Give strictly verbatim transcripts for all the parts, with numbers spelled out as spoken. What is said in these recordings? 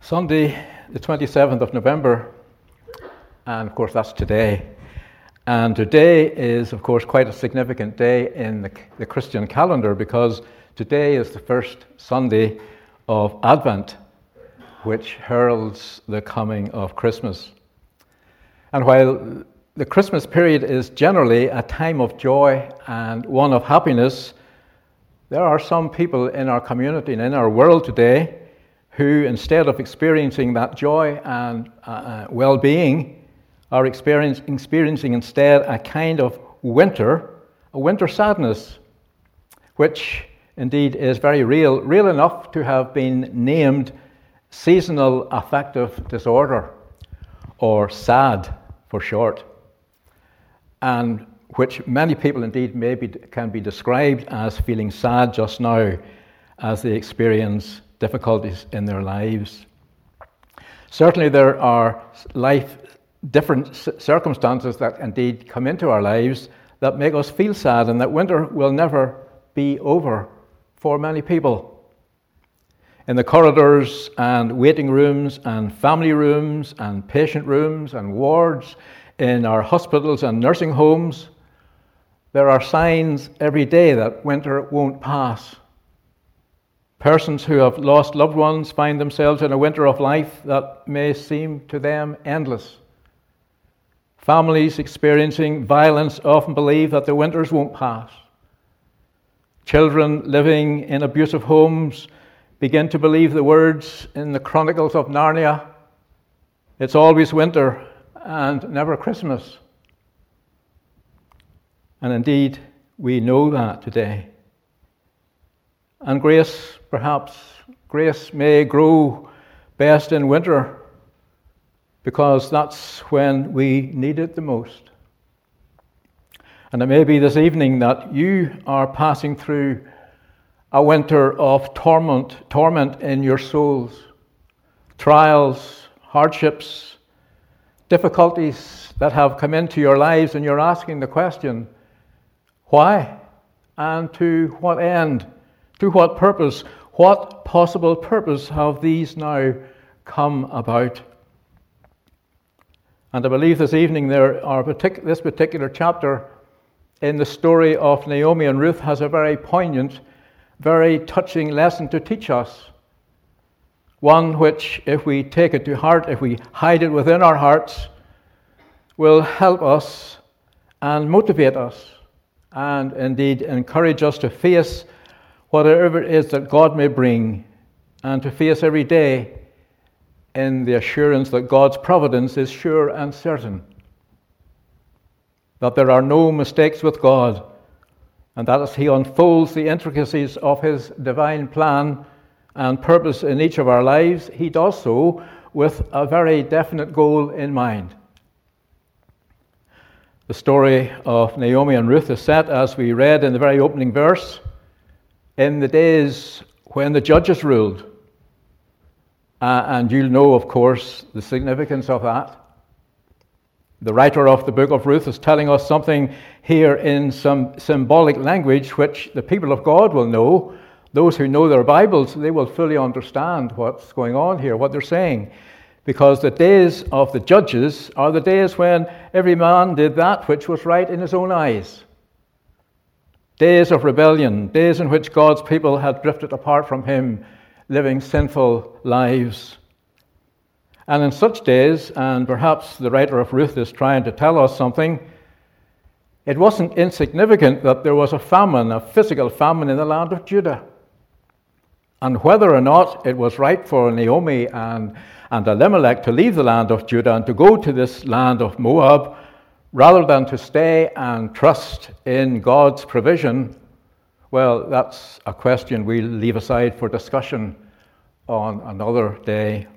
Sunday, the twenty-seventh of November, and of course that's today. And today is, of course, quite a significant day in the, the Christian calendar, because today is the first Sunday of Advent, which heralds the coming of Christmas. And while the Christmas period is generally a time of joy and one of happiness, there are some people in our community and in our world today who, instead of experiencing that joy and uh, well-being, are experience, experiencing instead a kind of winter, a winter sadness, which indeed is very real, real enough to have been named seasonal affective disorder, or SAD for short, and which many people indeed maybe can be described as feeling sad just now as they experience difficulties in their lives. Certainly there are life different circumstances that indeed come into our lives that make us feel sad, and that winter will never be over for many people. In the corridors and waiting rooms and family rooms and patient rooms and wards, in our hospitals and nursing homes, there are signs every day that winter won't pass. Persons who have lost loved ones find themselves in a winter of life that may seem to them endless. Families experiencing violence often believe that the winters won't pass. Children living in abusive homes begin to believe the words in the Chronicles of Narnia, "It's always winter and never Christmas." And indeed, we know that today. And grace, perhaps, grace may grow best in winter, because that's when we need it the most. And it may be this evening that you are passing through a winter of torment, torment in your souls, trials, hardships, difficulties that have come into your lives, and you're asking the question, why? And to what end? To what purpose? What possible purpose have these now come about? And I believe this evening there are partic- this particular chapter in the story of Naomi and Ruth has a very poignant, very touching lesson to teach us. One which, if we take it to heart, if we hide it within our hearts, will help us and motivate us, and indeed encourage us to face whatever it is that God may bring, and to face every day in the assurance that God's providence is sure and certain, that there are no mistakes with God, and that as He unfolds the intricacies of His divine plan and purpose in each of our lives, He does so with a very definite goal in mind. The story of Naomi and Ruth is set, as we read in the very opening verse, in the days when the judges ruled. Uh, and you'll know, of course, the significance of that. The writer of the book of Ruth is telling us something here in some symbolic language which the people of God will know. Those who know their Bibles, they will fully understand what's going on here, what they're saying. Because the days of the judges are the days when every man did that which was right in his own eyes. Days of rebellion, days in which God's people had drifted apart from Him, living sinful lives. And in such days, and perhaps the writer of Ruth is trying to tell us something, it wasn't insignificant that there was a famine, a physical famine in the land of Judah. And whether or not it was right for Naomi and, and Elimelech to leave the land of Judah and to go to this land of Moab, rather than to stay and trust in God's provision, well, that's a question we'll leave aside for discussion on another day.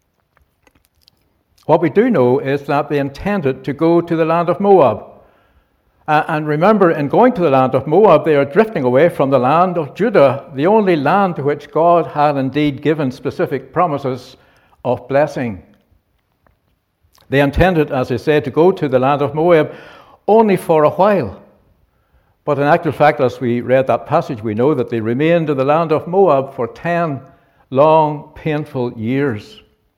What we do know is that they intended to go to the land of Moab. Uh, and remember, in going to the land of Moab, they are drifting away from the land of Judah, the only land to which God had indeed given specific promises of blessing. They intended, as I said, to go to the land of Moab only for a while. But in actual fact, as we read that passage, we know that they remained in the land of Moab for ten long, painful years.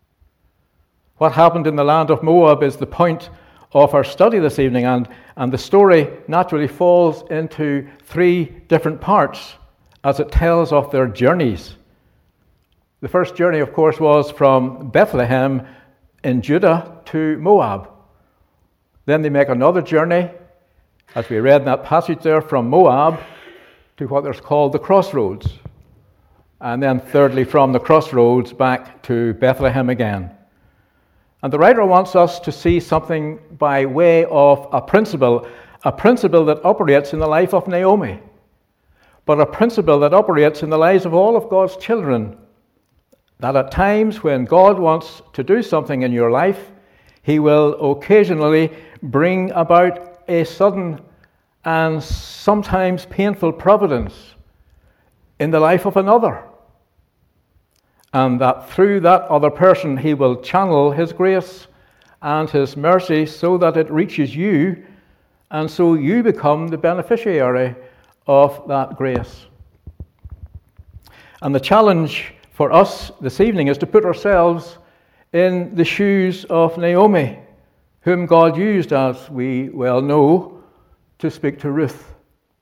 What happened in the land of Moab is the point of our study this evening, and, and the story naturally falls into three different parts as it tells of their journeys. The first journey, of course, was from Bethlehem in Judah to Moab. Then they make another journey, as we read in that passage there, from Moab to what is called the crossroads. And then thirdly, from the crossroads back to Bethlehem again. And the writer wants us to see something by way of a principle, a principle that operates in the life of Naomi, but a principle that operates in the lives of all of God's children, that at times when God wants to do something in your life, he will occasionally bring about a sudden and sometimes painful providence in the life of another. And that through that other person, he will channel his grace and his mercy so that it reaches you, and so you become the beneficiary of that grace. And the challenge for us this evening is to put ourselves in the shoes of Naomi, whom God used, as we well know, to speak to Ruth.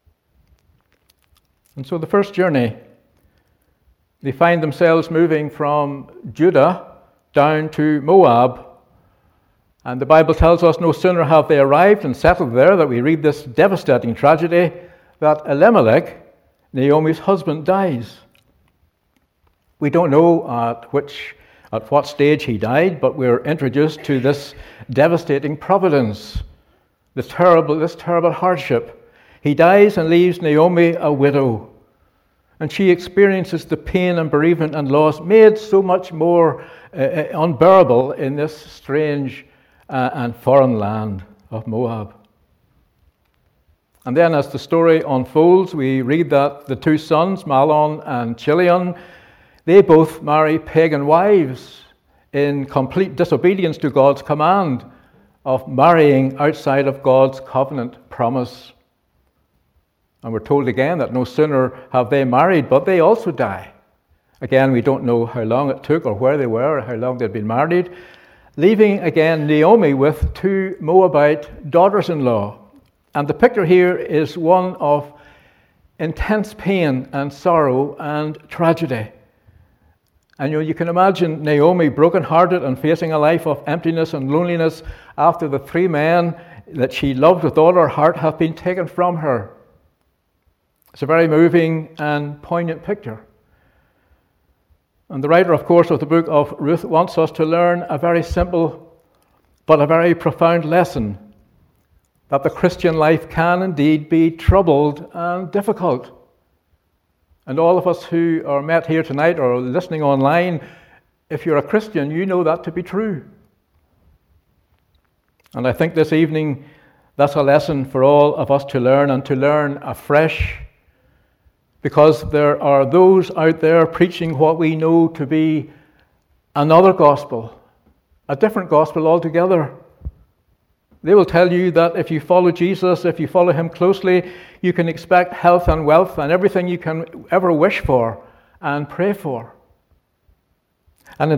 And so the first journey, they find themselves moving from Judah down to Moab. And the Bible tells us no sooner have they arrived and settled there that we read this devastating tragedy that Elimelech, Naomi's husband, dies. We don't know at which, at what stage he died, but we're introduced to this devastating providence, this terrible, this terrible hardship. He dies and leaves Naomi a widow, and she experiences the pain and bereavement and loss made so much more uh, unbearable in this strange uh, and foreign land of Moab. And then as the story unfolds, we read that the two sons, Mahlon and Chilion, they both marry pagan wives in complete disobedience to God's command of marrying outside of God's covenant promise. And we're told again that no sooner have they married, but they also die. Again, we don't know how long it took or where they were or how long they'd been married, leaving again Naomi with two Moabite daughters-in-law. And the picture here is one of intense pain and sorrow and tragedy. And you know, you can imagine Naomi broken-hearted and facing a life of emptiness and loneliness after the three men that she loved with all her heart have been taken from her. It's a very moving and poignant picture. And the writer, of course, of the book of Ruth wants us to learn a very simple but a very profound lesson, that the Christian life can indeed be troubled and difficult. And all of us who are met here tonight or listening online, if you're a Christian, you know that to be true. And I think this evening, that's a lesson for all of us to learn, and to learn afresh, because there are those out there preaching what we know to be another gospel, a different gospel altogether. They will tell you that if you follow Jesus, if you follow him closely, you can expect health and wealth and everything you can ever wish for and pray for.